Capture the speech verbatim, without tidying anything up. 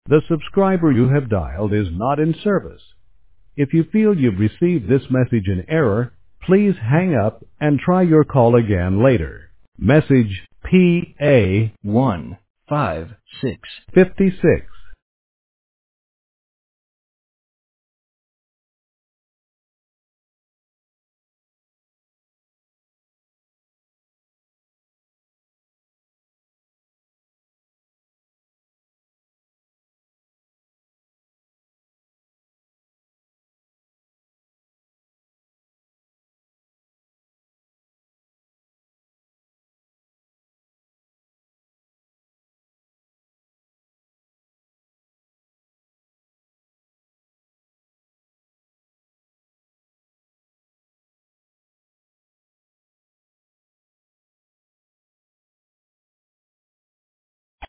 The subscriber you have dialed is not in service. If you feel you've received this message in error, please hang up and try your call again later. Message P A one five six fifty-six